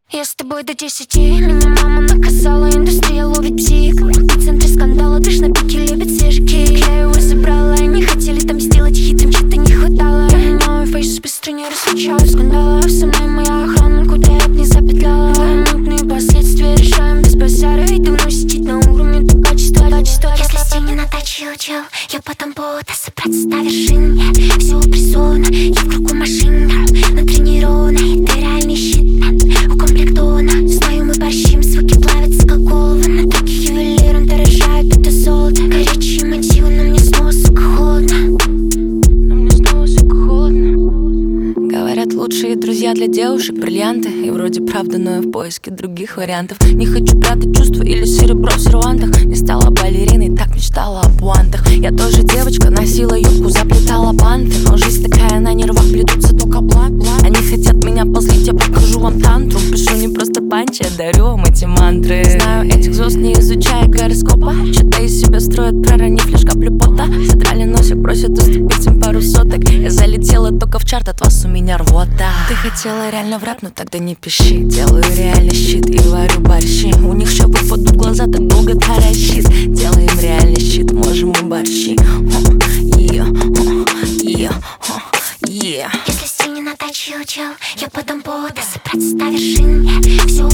Я с тобой до 10. Меня мама наказала, индустрия ловит бзик. В центре скандала, ты ж на пике, любит свежий кейк. Я его забрала, они хотели там сделать хит, им чего-то не хватало. Я меняю фейс, быстро не различаю скандалов. Со мной моя охрана, куда я б не запетляла. Мутные последствия решаем без базара. И давно сидит на уровне до качества. Если стиль не наточил, чел, я потом повода собраться до вершины. Все обрисовано, я в кругу машин, натренирована, и ты реальный щит. Укомплектована, знаю, мы борщим, звуки плавятся, как головы. На треке ювелиром дорожают, это золото. Горячие мотивы, но мне снова, сука, холодно. Говорят, лучшие друзья для девушек бриллианты. И вроде правда, но я в поиске других вариантов. Не хочу прятать чувства или серебро в сервантах. Не стала балериной, так мечтала о пуантах. Я тоже девочка, носила юбку, заплетала банты. Но жизнь такая, на нервах плетутся только благ. Они хотят меня позлить, я покажу вам тантру. Пишу не просто панчи, я дарю вам эти мантры. Знаю этих звезд, не изучая гороскопа. Что-то из себя строят, проронив лишь каплю пота. Задрали носик, просят уступить им пару соток. Я залетела только в чарт, от вас у меня рвота. Ты хотела реально в рэп, но тогда не пиши. Делаю реально щит и варю борщи. У них еще выпадут глаза, так долго таращит. Делаем реально щит, можем и борщи. Если стиль не наточил, чел, я потом повода собраться до вершины. Все